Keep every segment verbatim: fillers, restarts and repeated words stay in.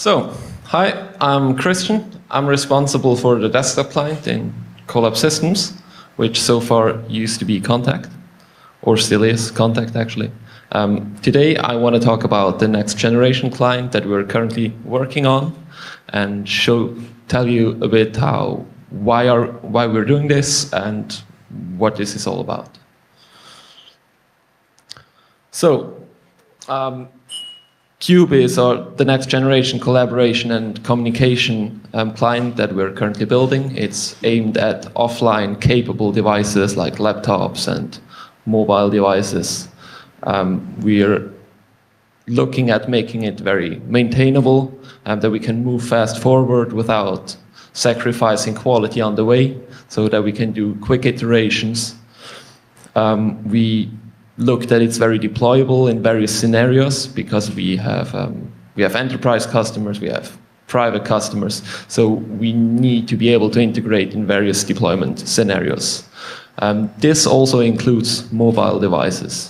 So, hi, I'm Christian. I'm responsible for the desktop client in Collab Systems, which so far used to be Contact, or still is Contact actually. Um, today I want to talk about the next generation client that we're currently working on, and show, tell you a bit how, why are, why we're doing this and what this is all about. So, um, Cube is our, the next generation collaboration and communication um, client that we're currently building. It's aimed at offline capable devices like laptops and mobile devices. Um, we're looking at making it very maintainable, and that we can move fast forward without sacrificing quality on the way, so that we can do quick iterations. Um, we looked at it's very deployable in various scenarios, because we have um, we have enterprise customers, we have private customers, so we need to be able to integrate in various deployment scenarios. Um, this also includes mobile devices.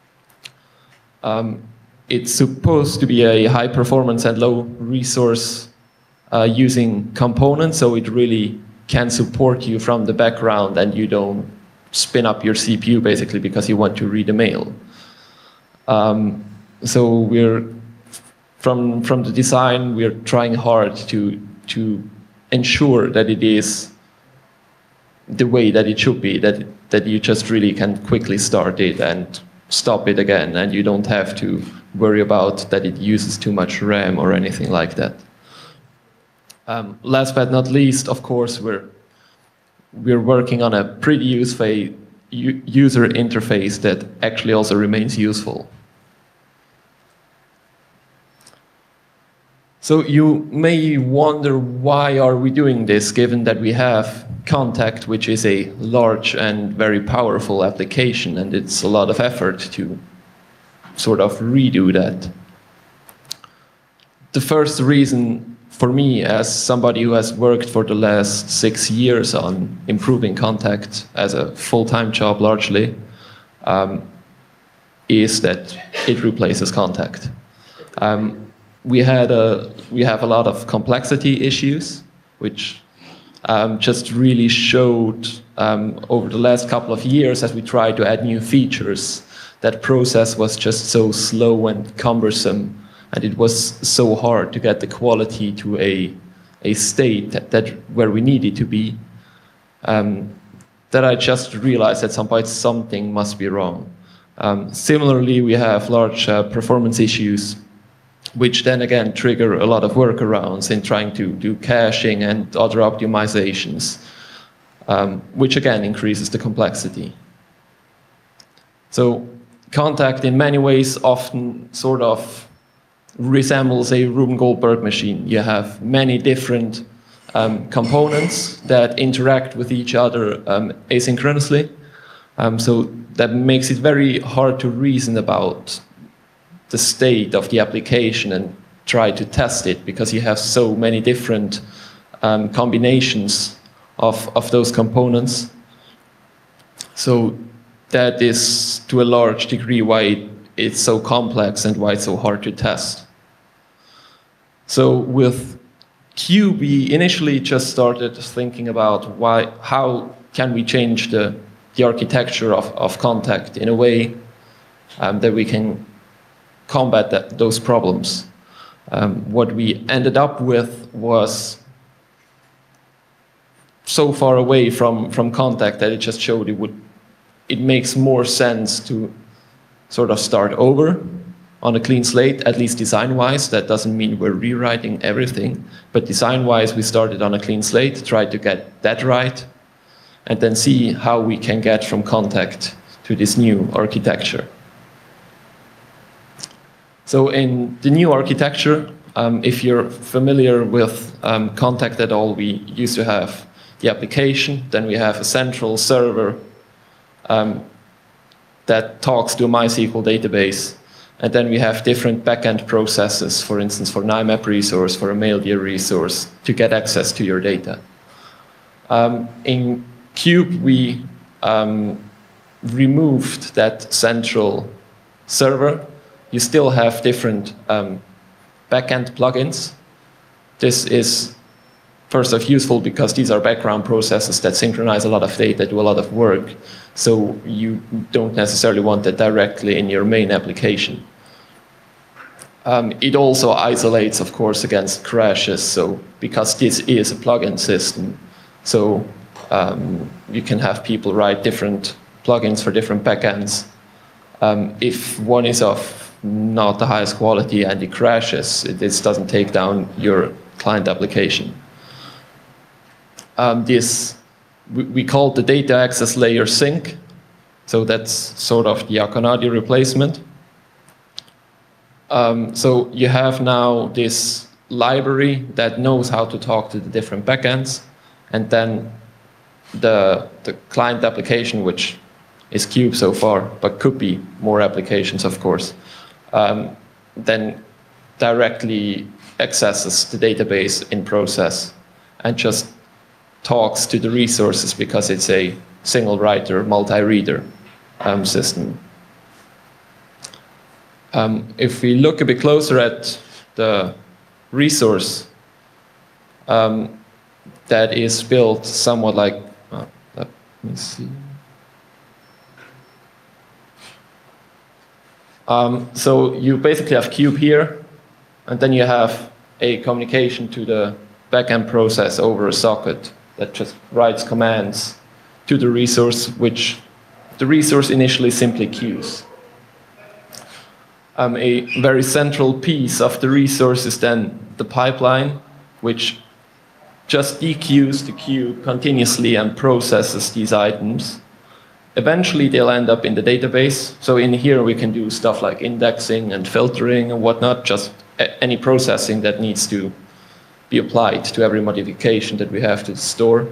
Um, it's supposed to be a high performance and low resource uh, using component, so it really can support you from the background and you don't spin up your C P U basically because you want to read a mail. Um, so we're from from the design, we're trying hard to to ensure that it is the way that it should be, that that you just really can quickly start it and stop it again, and you don't have to worry about that it uses too much RAM or anything like that. Um, last but not least, of course, we're we're working on a pretty user interface that actually also remains useful. So you may wonder, why are we doing this, given that we have Contact, which is a large and very powerful application, and it's a lot of effort to sort of redo that. The first reason for me, as somebody who has worked for the last six years on improving Contact as a full-time job largely, um, is that it replaces Contact. Um, we had a we have a lot of complexity issues, which um, just really showed um, over the last couple of years as we tried to add new features. That process was just so slow and cumbersome, and it was so hard to get the quality to a, a state that, that where we needed to be, um, that I just realized at some point something must be wrong. Um, similarly, we have large uh, performance issues, which then again trigger a lot of workarounds in trying to do caching and other optimizations, um, which again increases the complexity. So Contact in many ways often sort of resembles a Rube Goldberg machine. You have many different um, components that interact with each other um, asynchronously. Um, so that makes it very hard to reason about the state of the application and try to test it, because you have so many different um, combinations of, of those components. So that is to a large degree why it's so complex and why it's so hard to test. So with Cube, we initially just started thinking about why, how can we change the, the architecture of, of Contact in a way um, that we can combat that, those problems. Um, what we ended up with was so far away from, from Contact that it just showed it would, it makes more sense to sort of start over on a clean slate, at least design-wise. That doesn't mean we're rewriting everything, but design-wise we started on a clean slate, tried to get that right, and then see how we can get from Contact to this new architecture. So in the new architecture, um, if you're familiar with um, Contact at all, we used to have the application, then we have a central server um, that talks to a MySQL database, and then we have different backend processes, for instance, for an I map resource, for a MailDir resource, to get access to your data. Um, in Cube, we um, removed that central server. You still have different um, backend plugins, this is first off useful because these are background processes that synchronize a lot of data, do a lot of work. So you don't necessarily want that directly in your main application. Um, it also isolates, of course, against crashes. So because this is a plugin system, so um, you can have people write different plugins for different backends. Um, if one is of not the highest quality and it crashes, it, this doesn't take down your client application. Um, this we, we call the data access layer sync. So that's sort of the Akonadi replacement. Um, so you have now this library that knows how to talk to the different backends, and then the, the client application, which is Cube so far, but could be more applications, of course, um, then directly accesses the database in process and just talks to the resources because it's a single writer, multi-reader um, system. Um, if we look a bit closer at the resource um, that is built somewhat like, uh, let me see. Um, so you basically have Cube here, and then you have a communication to the backend process over a socket that just writes commands to the resource, which the resource initially simply queues. Um, a very central piece of the resource is then the pipeline, which just dequeues the queue continuously and processes these items. Eventually, they'll end up in the database. So in here, we can do stuff like indexing and filtering and whatnot, just any processing that needs to be applied to every modification that we have to the store.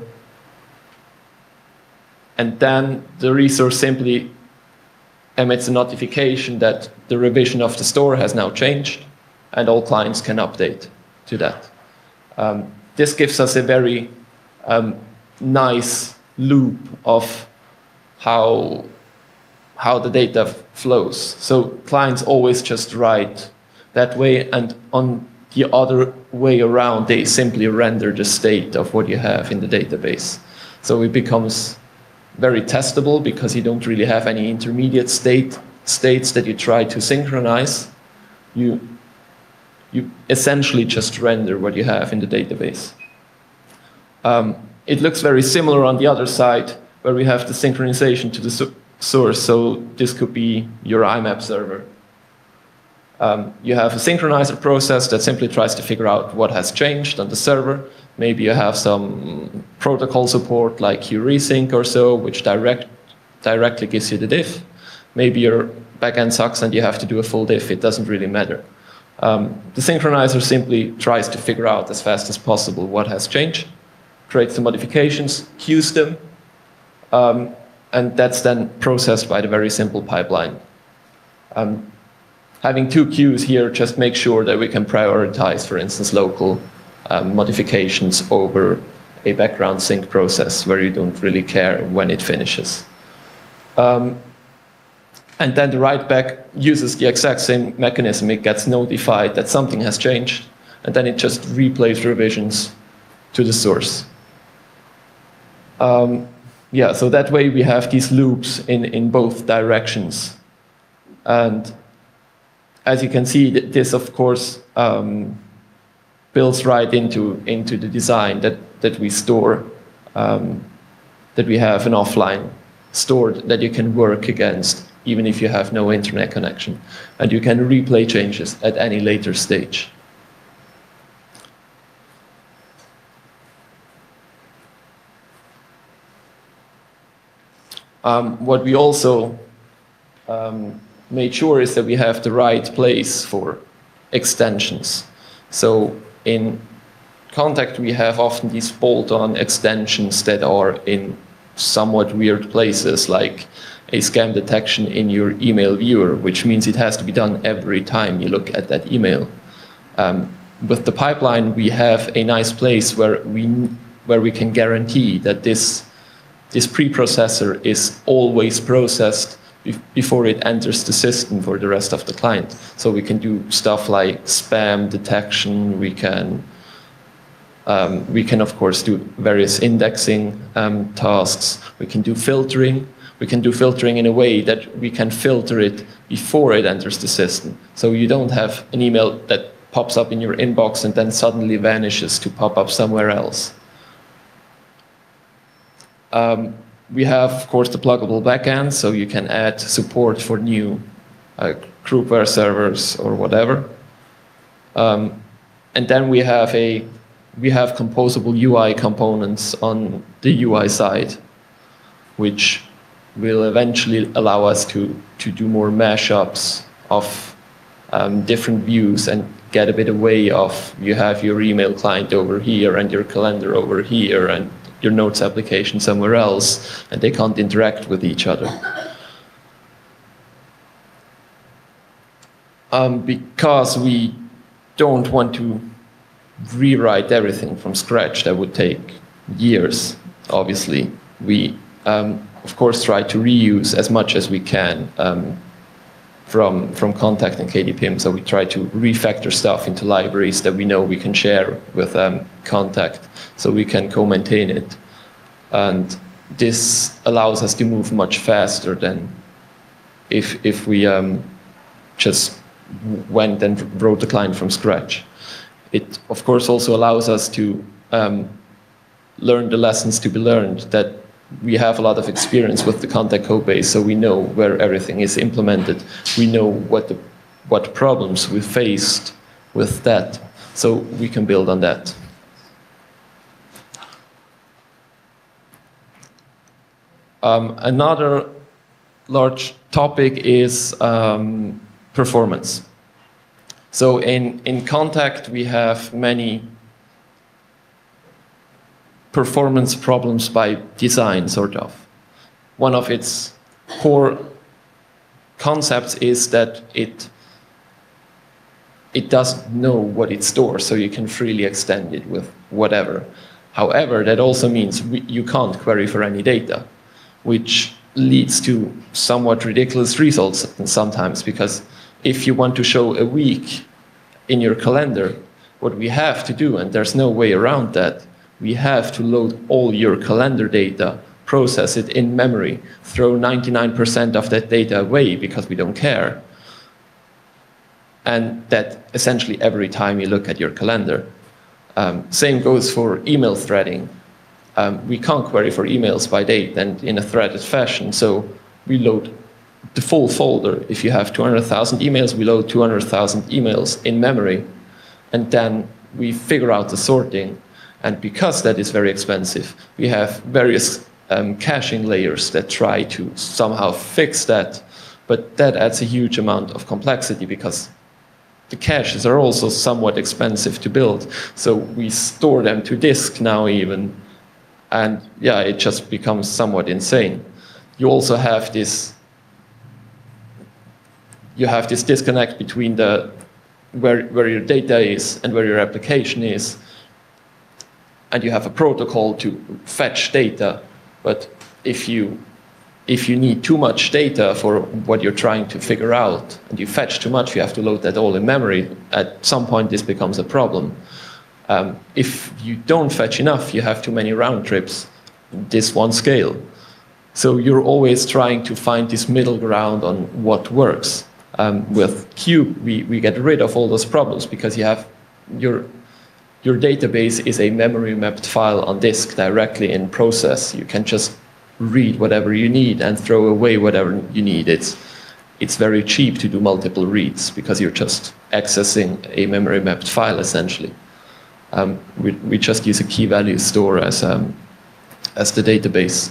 And then the resource simply emits a notification that the revision of the store has now changed, and all clients can update to that. Um, this gives us a very um, nice loop of how, how the data flows. So clients always just write that way, and on the other way around, they simply render the state of what you have in the database. So it becomes very testable because you don't really have any intermediate state states that you try to synchronize. You, you essentially just render what you have in the database. Um, it looks very similar on the other side, where we have the synchronization to the so source. So this could be your I map server. Um, you have a synchronizer process that simply tries to figure out what has changed on the server. Maybe you have some protocol support like QResync or so, which direct, directly gives you the diff. Maybe your backend sucks and you have to do a full diff. It doesn't really matter. Um, the synchronizer simply tries to figure out as fast as possible what has changed, creates the modifications, queues them, um, and that's then processed by the very simple pipeline. Um, having two queues here just makes sure that we can prioritize, for instance, local Um, modifications over a background sync process where you don't really care when it finishes. Um, and then the write back uses the exact same mechanism. It gets notified that something has changed, and then it just replays revisions to the source. Um, yeah, so that way we have these loops in, in both directions. And as you can see, this, of course, um, builds right into, into the design that, that we store, um, that we have an offline stored that you can work against, even if you have no internet connection. And you can replay changes at any later stage. Um, what we also um, made sure is that we have the right place for extensions. So in Contact, we have often these bolt-on extensions that are in somewhat weird places, like a scam detection in your email viewer, which means it has to be done every time you look at that email. Um, with the pipeline, we have a nice place where we, where we can guarantee that this, this preprocessor is always processed before it enters the system for the rest of the client. So we can do stuff like spam detection, we can Um, we can, of course, do various indexing um, tasks. We can do filtering. We can do filtering in a way that we can filter it before it enters the system. So you don't have an email that pops up in your inbox and then suddenly vanishes to pop up somewhere else. Um, we have, of course, the pluggable backend, so you can add support for new uh, groupware servers or whatever. Um, and then we have a we have composable U I components on the U I side, which will eventually allow us to to do more mashups of um, different views and get a bit away of you have your email client over here and your calendar over here and your notes application somewhere else, and they can't interact with each other. Um, because we don't want to rewrite everything from scratch, that would take years, obviously. We, um, of course, try to reuse as much as we can um, from, from Contact and K D P I M, so we try to refactor stuff into libraries that we know we can share with um, Contact, so we can co-maintain it. And this allows us to move much faster than if, if we um, just went and wrote the client from scratch. It, of course, also allows us to um, learn the lessons to be learned, that we have a lot of experience with the Contact code base, so we know where everything is implemented. We know what, the, what problems we faced with that, so we can build on that. Um, another large topic is um, performance. So in, in Contact, we have many performance problems by design, sort of. One of its core concepts is that it, it doesn't know what it stores, so you can freely extend it with whatever. However, that also means we, you can't query for any data, which leads to somewhat ridiculous results sometimes, because if you want to show a week in your calendar, what we have to do, and there's no way around that, we have to load all your calendar data, process it in memory, throw ninety-nine percent of that data away because we don't care. And that essentially every time you look at your calendar. Um, same goes for email threading. Um, we can't query for emails by date and in a threaded fashion, so we load the full folder. If you have two hundred thousand emails, we load two hundred thousand emails in memory, and then we figure out the sorting. And because that is very expensive, we have various um, caching layers that try to somehow fix that, but that adds a huge amount of complexity because the caches are also somewhat expensive to build, so we store them to disk now even, and yeah, it just becomes somewhat insane. You also have this you have this disconnect between the where, where your data is and where your application is, and you have a protocol to fetch data, but if you if you need too much data for what you're trying to figure out, and you fetch too much, you have to load that all in memory, at some point this becomes a problem. Um, if you don't fetch enough, you have too many round trips, this won't scale. So you're always trying to find this middle ground on what works. Um, with Cube, we, we get rid of all those problems because you have your Your database is a memory mapped file on disk directly in process. You can just read whatever you need and throw away whatever you need. It's, it's very cheap to do multiple reads because you're just accessing a memory mapped file essentially. Um, we, we just use a key value store as, um, as the database.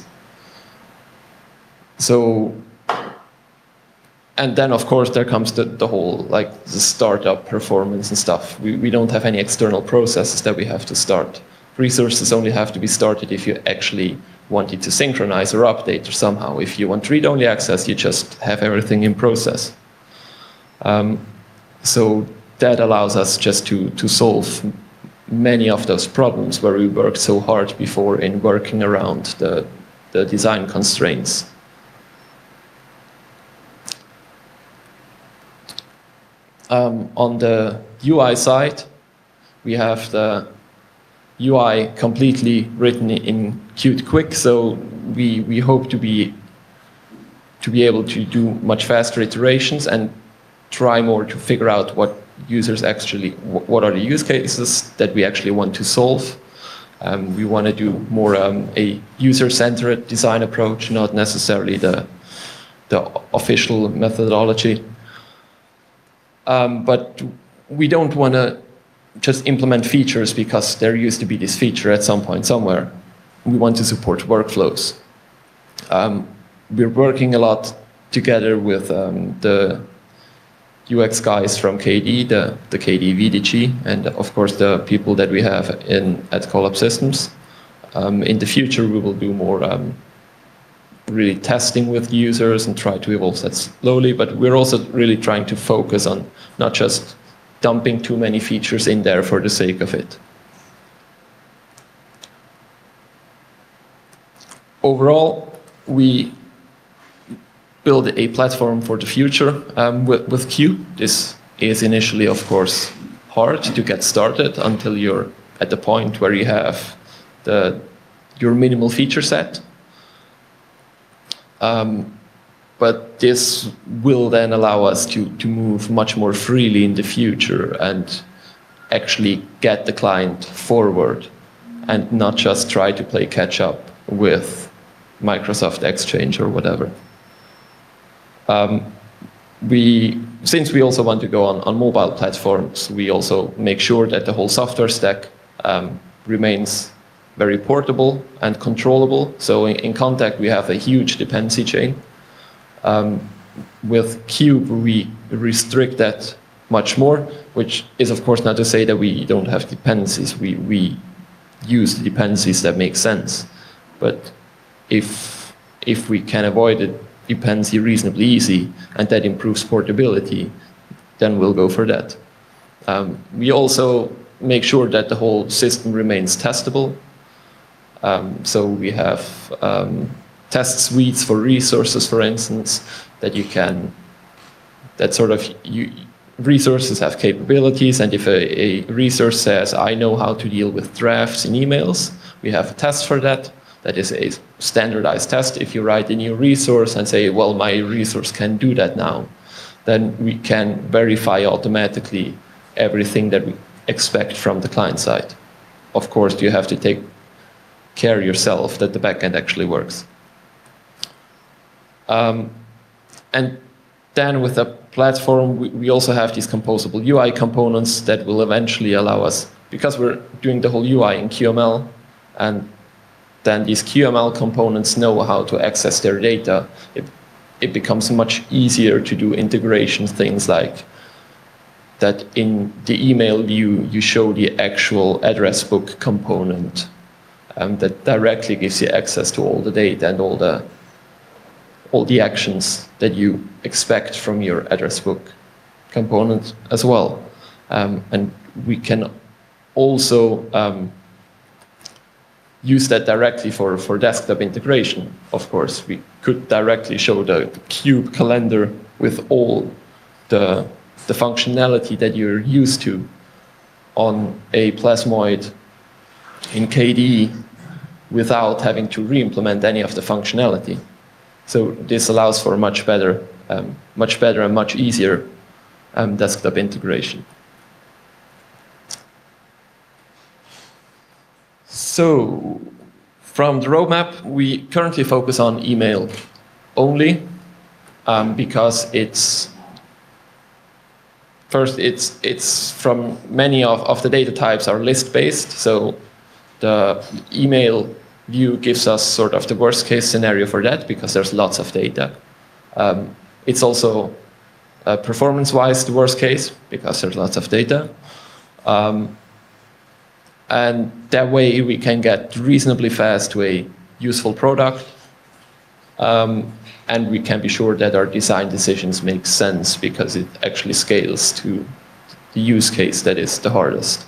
So, and then of course there comes the, the whole, like the startup performance and stuff. We, we don't have any external processes that we have to start. Resources only have to be started if you actually want it to synchronize or update or somehow. If you want read-only access, you just have everything in process. Um, so that allows us just to, to solve many of those problems where we worked so hard before in working around the, the design constraints. Um, on the U I side, we have the U I completely written in Qt Quick, so we, we hope to be to be able to do much faster iterations and try more to figure out what users actually, what are the use cases that we actually want to solve. Um, we want to do more um, a user-centered design approach, not necessarily the, the official methodology. Um, but we don't want to just implement features because there used to be this feature at some point somewhere. We want to support workflows. Um, we're working a lot together with um, the U X guys from K D, the, the K D V D G, and of course the people that we have in at Collab Systems. Um, in the future, we will do more um, really testing with users and try to evolve that slowly, but we're also really trying to focus on not just dumping too many features in there for the sake of it. Overall, we build a platform for the future um, with, with Q. This is initially, of course, hard to get started until you're at the point where you have the, your minimal feature set. Um, but this will then allow us to, to move much more freely in the future and actually get the client forward and not just try to play catch up with Microsoft Exchange or whatever. Um, we, since we also want to go on, on mobile platforms, we also make sure that the whole software stack um, remains very portable and controllable. So in, in Contact, we have a huge dependency chain. Um, with Cube, we restrict that much more, which is, of course, not to say that we don't have dependencies. We, we use the dependencies that make sense. But if, if we can avoid it, dependency reasonably easy, and that improves portability, then we'll go for that. Um, we also make sure that the whole system remains testable. Um, so we have um, test suites for resources, for instance, that you can, that sort of, you, resources have capabilities, and if a, a resource says, I know how to deal with drafts in emails, we have a test for that. That is a standardized test. If you write a new resource and say, well, my resource can do that now, then we can verify automatically everything that we expect from the client side. Of course, you have to take care yourself that the backend actually works. Um, and then with the platform, we, we also have these composable U I components that will eventually allow us, because we're doing the whole U I in Q M L, and then these Q M L components know how to access their data. It, it becomes much easier to do integration things like that in the email view, you show the actual address book component um, that directly gives you access to all the data and all the, all the actions that you expect from your address book component as well. Um, and we can also um, use that directly for, for desktop integration. Of course, we could directly show the, the Cube calendar with all the, the functionality that you're used to on a Plasmoid in K D without having to re-implement any of the functionality. So this allows for much better, um, much better and much easier um, desktop integration. So, from the roadmap, we currently focus on email only um, because it's, first, it's, it's from many of, of the data types are list-based, so the email view gives us sort of the worst-case scenario for that because there's lots of data. Um, it's also uh, performance-wise the worst case because there's lots of data. Um, And that way we can get reasonably fast to a useful product. Um, and we can be sure that our design decisions make sense because it actually scales to the use case that is the hardest.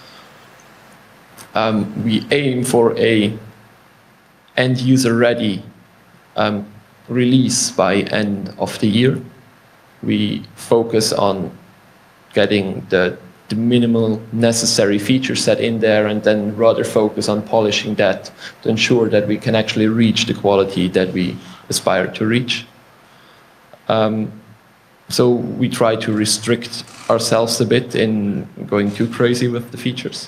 Um, we aim for a end user ready um, release by end of the year. We focus on getting the the minimal necessary feature set in there, and then rather focus on polishing that to ensure that we can actually reach the quality that we aspire to reach. Um, so we try to restrict ourselves a bit in going too crazy with the features.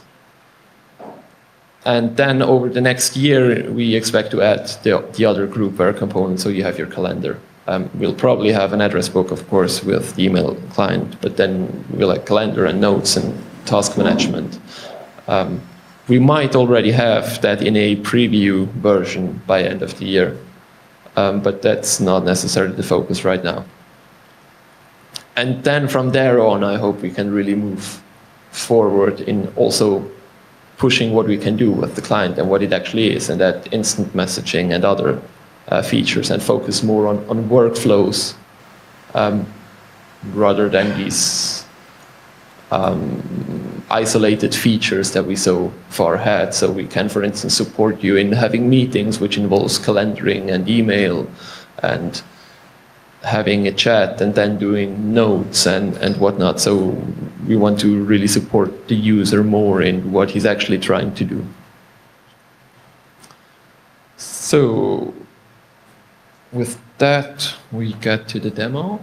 And then over the next year, we expect to add the, the other groupware components, so you have your calendar. Um, we'll probably have an address book, of course, with the email client, but then we'll have calendar and notes and task management. Um, we might already have that in a preview version by end of the year, um, but that's not necessarily the focus right now. And then from there on, I hope we can really move forward in also pushing what we can do with the client and what it actually is, and that instant messaging and other uh, features, and focus more on, on workflows um, rather than these um, isolated features that we so far had. So we can, for instance, support you in having meetings, which involves calendaring and email and having a chat and then doing notes and, and whatnot. So we want to really support the user more in what he's actually trying to do. So with that, we get to the demo.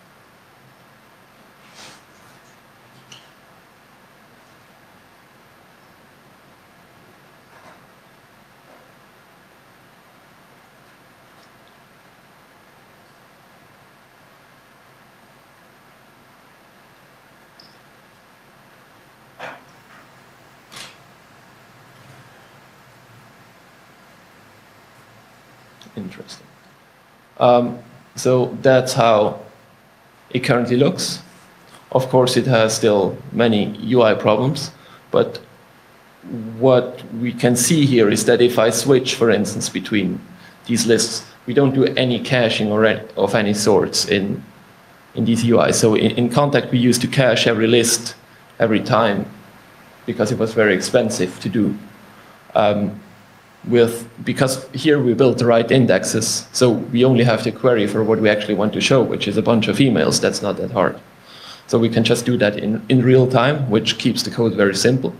Interesting. Um, so that's how it currently looks. Of course, it has still many U I problems, but what we can see here is that if I switch, for instance, between these lists, we don't do any caching or any, of any sorts in, in these U Is. So in, in Contact, we used to cache every list every time because it was very expensive to do. Um, with because here we built the right indexes, so we only have to query for what we actually want to show, which is a bunch of emails. That's not that hard. So we can just do that in, in real time, which keeps the code very simple.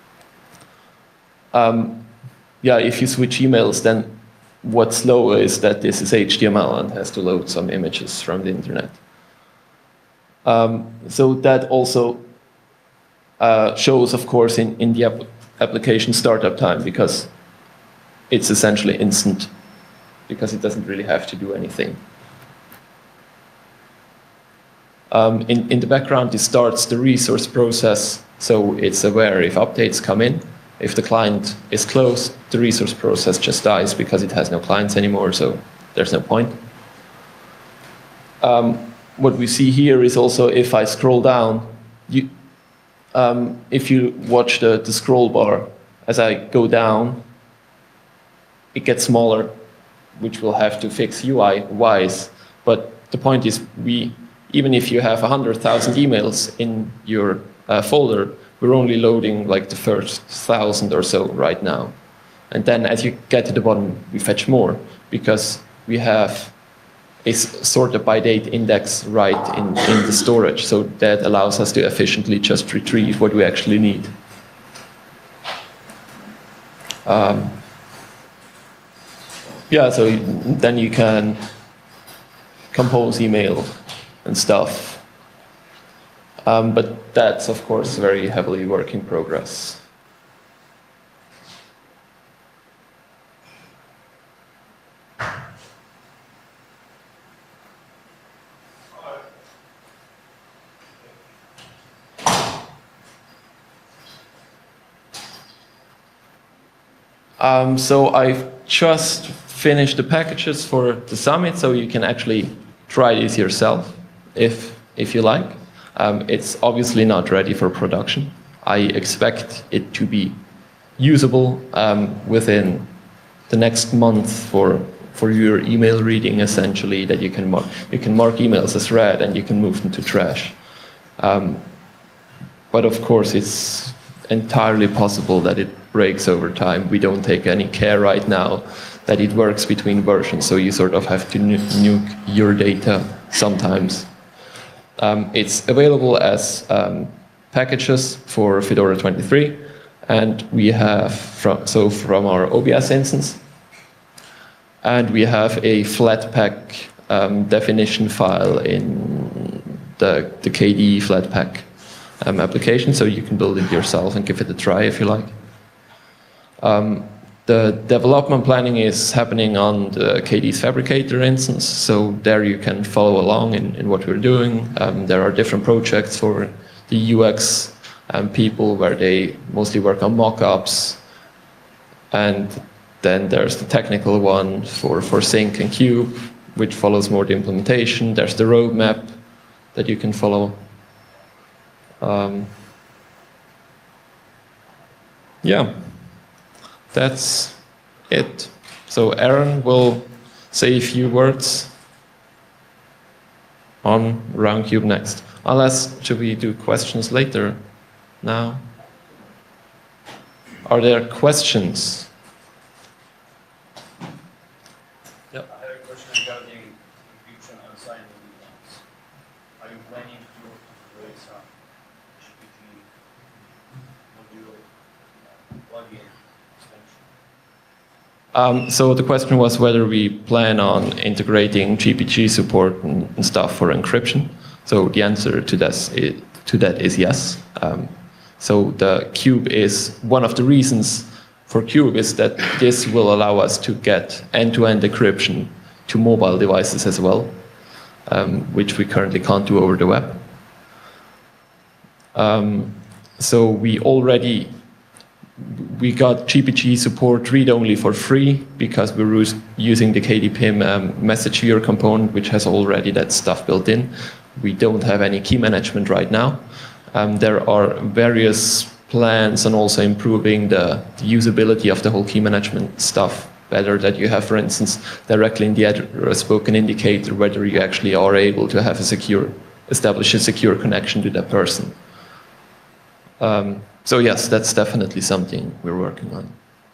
Um, yeah, if you switch emails, then what's slower is that this is H T M L and has to load some images from the internet. Um, so that also uh, shows, of course, in, in the app application startup time, because it's essentially instant, because it doesn't really have to do anything. Um, in, in the background, it starts the resource process, so it's aware if updates come in. If the client is closed, the resource process just dies because it has no clients anymore, so there's no point. Um, what we see here is also, if I scroll down, you, um, if you watch the, the scroll bar, as I go down, it gets smaller, which we'll have to fix U I-wise. But the point is, we, even if you have one hundred thousand emails in your uh, folder, we're only loading like the first thousand or so right now. And then as you get to the bottom, we fetch more, because we have a sorted by date index right in, in the storage. So that allows us to efficiently just retrieve what we actually need. Um, Yeah, so then you can compose email and stuff. Um, but that's, of course, very heavily work in progress. Um, so I've just finished the packages for the summit, so you can actually try this yourself if, if you like. Um, it's obviously not ready for production. I expect it to be usable um, within the next month for, for your email reading, essentially, that you can mark, you can mark emails as read and you can move them to trash. Um, but of course, it's entirely possible that it breaks over time. We don't take any care right now that it works between versions, so you sort of have to nu nuke your data sometimes. Um, it's available as um, packages for Fedora twenty-three, and we have from so from our O B S instance, and we have a Flatpak um, definition file in the the K D E Flatpak um, application, so you can build it yourself and give it a try if you like. Um, The development planning is happening on the K D E's Phabricator instance, so there you can follow along in, in what we're doing. Um, there are different projects for the U X um, people where they mostly work on mock-ups, and then there's the technical one for, for Sync and Cube, which follows more the implementation. There's the roadmap that you can follow. Um, yeah. That's it. So Aaron will say a few words on Roundcube next. Unless, should we do questions later? Now? Are there questions? Yep. I have a question regarding encryption outside of the box. Are you planning to raise a G P G module plugin? Um, so the question was whether we plan on integrating G P G support and, and stuff for encryption. So the answer to that is, to that is yes. Um, so the Cube is one of the reasons for Cube is that this will allow us to get end-to-end encryption to mobile devices as well, um, which we currently can't do over the web. Um, so we already We got G P G support read-only for free because we're using the K D P I M um, message viewer component, which has already that stuff built in. We don't have any key management right now. Um, there are various plans on also improving the, the usability of the whole key management stuff better, that you have, for instance, directly in the address book an indicator whether you actually are able to have a secure, establish a secure connection to that person. Um, So yes, that's definitely something we're working on.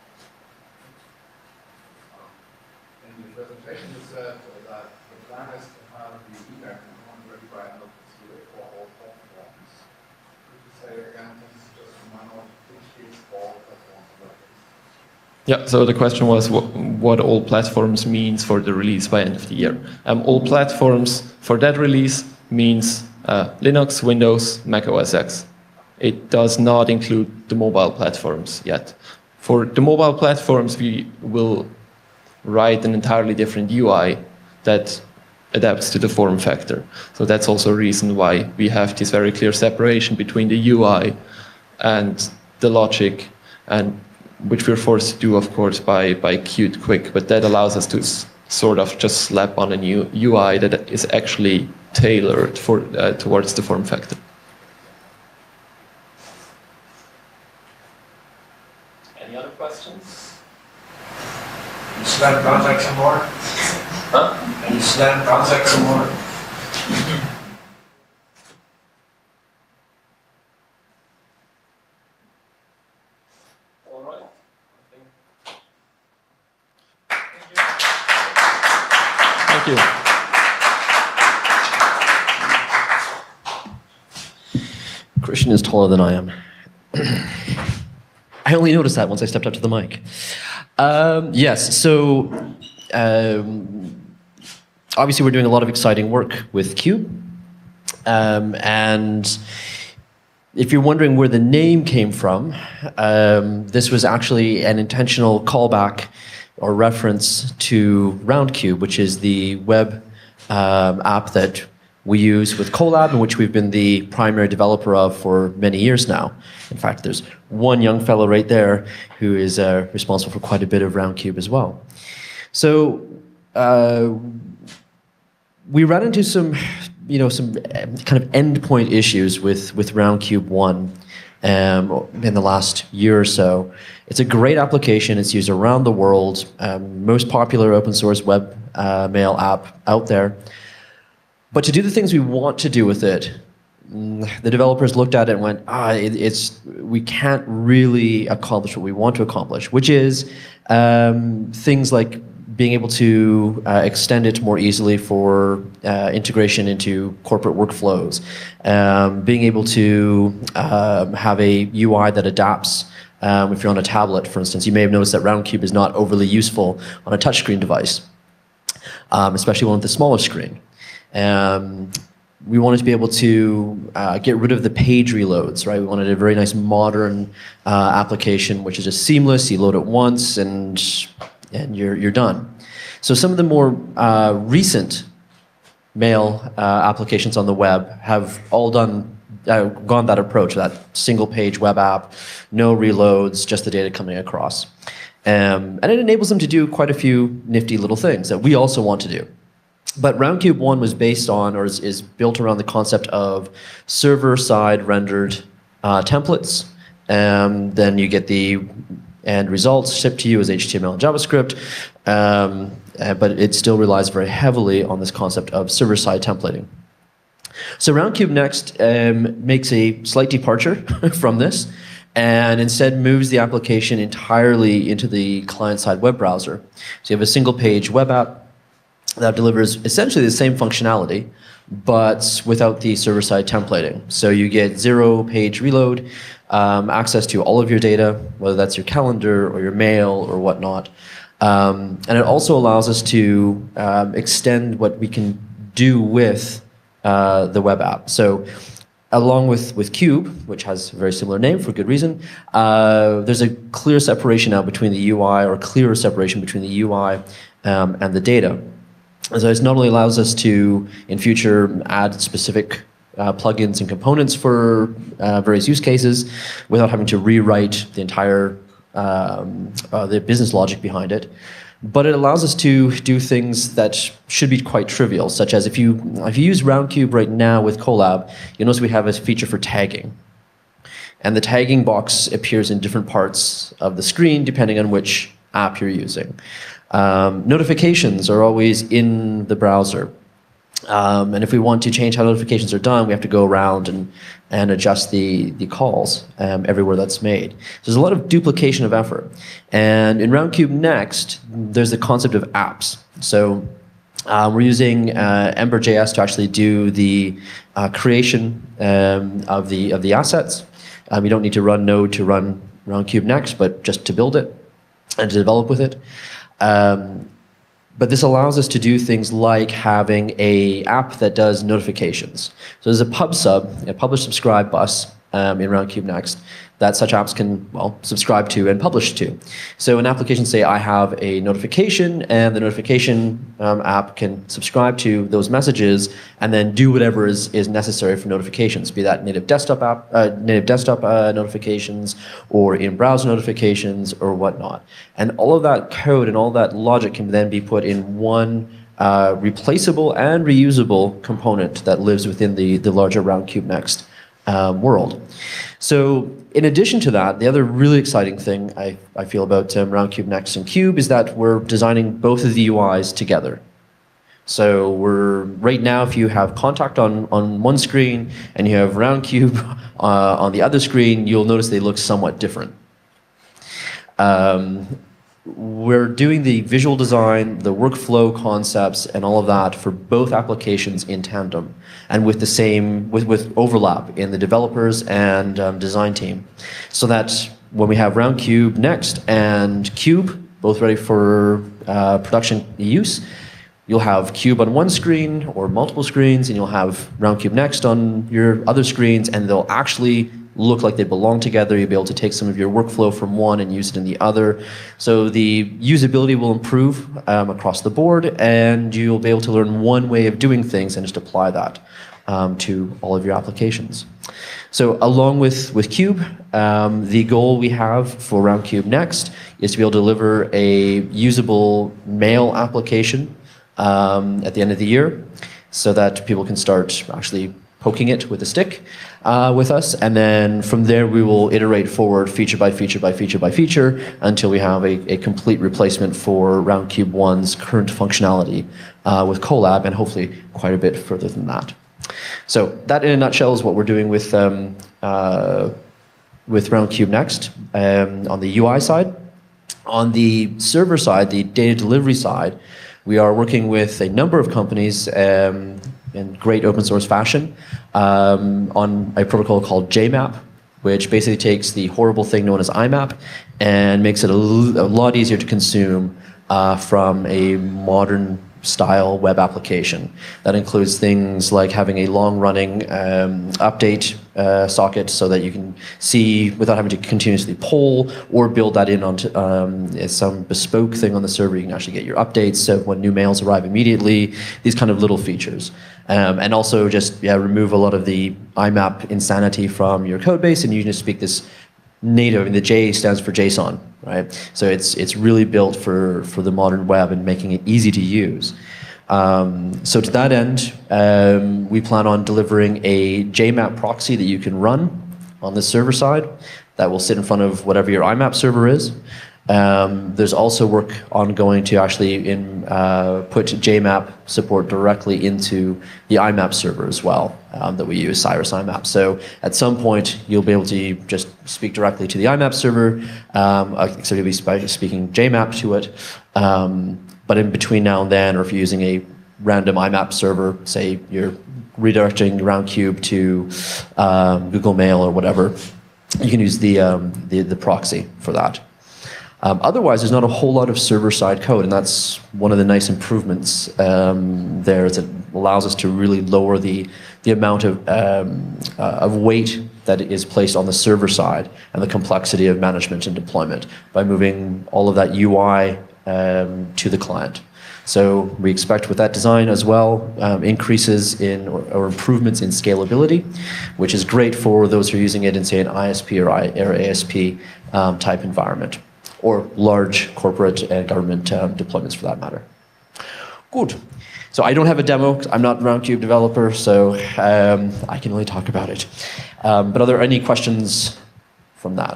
In the presentation you said that the plan is to have the email component ready by end of this year for all platforms. Could you say again, this is just a manual, which is all platforms ready? Yeah, so the question was what, what all platforms means for the release by end of the year. Um, all platforms for that release means uh, Linux, Windows, Mac O S X. It does not include the mobile platforms yet. For the mobile platforms, we will write an entirely different U I that adapts to the form factor. So that's also a reason why we have this very clear separation between the U I and the logic, and which we're forced to do, of course, by, by Qt Quick. But that allows us to s sort of just slap on a new U I that is actually tailored for, uh, towards the form factor. Any other questions? Can you slam contact some more? Huh? Can you slam contact some more? All right. Thank you. Christian is taller than I am. I only noticed that once I stepped up to the mic. Um, yes, so um, obviously we're doing a lot of exciting work with Cube. Um, and if you're wondering where the name came from, um, this was actually an intentional callback or reference to Roundcube, which is the web um, app that we use with Colab, in which we've been the primary developer of for many years now. In fact, there's one young fellow right there who is uh, responsible for quite a bit of Roundcube as well. So uh, we ran into some, you know, some kind of endpoint issues with with Roundcube one um, in the last year or so. It's a great application. It's used around the world. Um, most popular open source web uh, mail app out there. But to do the things we want to do with it, the developers looked at it and went, ah, it, it's, we can't really accomplish what we want to accomplish, which is um, things like being able to uh, extend it more easily for uh, integration into corporate workflows, um, being able to um, have a U I that adapts. Um, if you're on a tablet, for instance, you may have noticed that Roundcube is not overly useful on a touchscreen device, um, especially one with a smaller screen. Um, we wanted to be able to uh, get rid of the page reloads, right? We wanted a very nice modern uh, application, which is just seamless. You load it once, and and you're you're done. So some of the more uh, recent mail uh, applications on the web have all done uh, gone that approach, that single page web app, no reloads, just the data coming across, um, and it enables them to do quite a few nifty little things that we also want to do. But Roundcube one was based on, or is, is built around the concept of server-side rendered uh, templates. Um, then you get the end results shipped to you as H T M L and JavaScript, um, uh, but it still relies very heavily on this concept of server-side templating. So Roundcube Next um, makes a slight departure from this, and instead moves the application entirely into the client-side web browser. So you have a single-page web app that delivers essentially the same functionality, but without the server-side templating. So you get zero page reload, um, access to all of your data, whether that's your calendar or your mail or whatnot. Um, and it also allows us to um, extend what we can do with uh, the web app. So along with, with Cube, which has a very similar name for good reason, uh, there's a clear separation now between the U I, or clearer separation between the U I um, and the data. So this not only allows us to, in future, add specific uh, plugins and components for uh, various use cases without having to rewrite the entire um, uh, the business logic behind it, but it allows us to do things that should be quite trivial, such as if you if you use Roundcube right now with Colab, you'll notice we have a feature for tagging. And the tagging box appears in different parts of the screen depending on which app you're using. Um, notifications are always in the browser. Um, and if we want to change how notifications are done, we have to go around and, and adjust the, the calls um, everywhere that's made. So there's a lot of duplication of effort. And in Roundcube Next, there's the concept of apps. So uh, we're using uh, Ember J S to actually do the uh, creation um, of, the, of the assets. Um, you don't need to run Node to run Roundcube Next, but just to build it and to develop with it. Um, but this allows us to do things like having a app that does notifications. So there's a pub sub, a publish subscribe bus um, in Roundcube Next that such apps can, well, subscribe to and publish to. So an application, say I have a notification, and the notification um, app can subscribe to those messages and then do whatever is, is necessary for notifications, be that native desktop app, uh, native desktop uh, notifications, or in-browser notifications, or whatnot. And all of that code and all that logic can then be put in one uh, replaceable and reusable component that lives within the, the larger Roundcube Next um, world. So in addition to that, the other really exciting thing I, I feel about um, Roundcube Next and Cube is that we're designing both of the U Is together. So we're right now, if you have Contact on, on one screen and you have Roundcube uh, on the other screen, you'll notice they look somewhat different. Um, we're doing the visual design, the workflow concepts, and all of that for both applications in tandem, and with the same, with, with overlap in the developers and um, design team, so that when we have Roundcube Next and Cube both ready for uh, production use, you'll have Cube on one screen or multiple screens, and you'll have Roundcube Next on your other screens, and they'll actually look like they belong together. You'll be able to take some of your workflow from one and use it in the other. So the usability will improve um, across the board, and you'll be able to learn one way of doing things and just apply that um, to all of your applications. So along with, with Cube, um, the goal we have for Roundcube Next is to be able to deliver a usable mail application um, at the end of the year, so that people can start actually poking it with a stick uh, with us, and then from there we will iterate forward feature by feature by feature by feature until we have a, a complete replacement for Roundcube one's current functionality uh, with Colab, and hopefully quite a bit further than that. So that in a nutshell is what we're doing with, um, uh, with Roundcube Next um, on the U I side. On the server side, the data delivery side, we are working with a number of companies um, in great open source fashion um, on a protocol called J MAP, which basically takes the horrible thing known as I MAP and makes it a, l- a lot easier to consume uh, from a modern style web application. That includes things like having a long-running um, update uh, socket so that you can see without having to continuously poll or build that in onto um, some bespoke thing on the server. You can actually get your updates so when new mails arrive immediately, these kind of little features. Um, and also just yeah, remove a lot of the I MAP insanity from your code base and you can just speak this native, and the J stands for JSON, right? So it's it's really built for, for the modern web and making it easy to use. Um, so to that end, um, we plan on delivering a J MAP proxy that you can run on the server side that will sit in front of whatever your I MAP server is. Um, there's also work ongoing to actually in, uh, put J MAP support directly into the I MAP server as well um, that we use, Cyrus I MAP. So at some point, you'll be able to just speak directly to the I MAP server, um, so you'll be sp- speaking J MAP to it. Um, but in between now and then, or if you're using a random I MAP server, say you're redirecting Roundcube to um, Google Mail or whatever, you can use the, um, the, the proxy for that. Um, otherwise, there's not a whole lot of server-side code, and that's one of the nice improvements um, there. Is it allows us to really lower the the amount of um, uh, of weight that is placed on the server side and the complexity of management and deployment by moving all of that U I um, to the client. So we expect with that design as well um, increases in or, or improvements in scalability, which is great for those who are using it in say an I S P or, I, or A S P um, type environment, or large corporate and government um, deployments for that matter. Good. So I don't have a demo, 'cause I'm not a Roundcube developer, so um, I can only talk about it. Um, but are there any questions from that?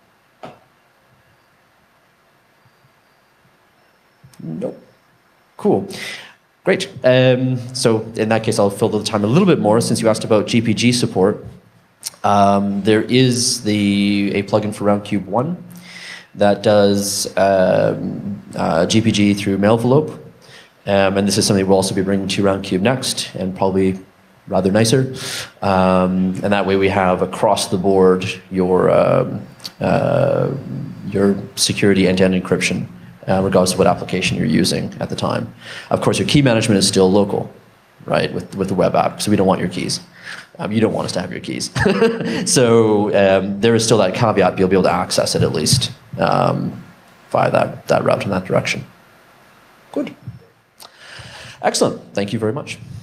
Nope. Cool. Great. Um, so in that case, I'll fill the time a little bit more since you asked about G P G support. Um, there is the a plugin for Roundcube One that does um, uh, G P G through Mailvelope. Um, and this is something we'll also be bringing to Roundcube next, and probably rather nicer. Um, and that way we have across the board your, um, uh, your security end-to-end encryption, uh, regardless of what application you're using at the time. Of course, your key management is still local, right, with, with the web app, so we don't want your keys. Um, you don't want us to have your keys. So um, there is still that caveat, you'll be able to access it at least um, via that, that route in that direction. Good. Excellent. Thank you very much.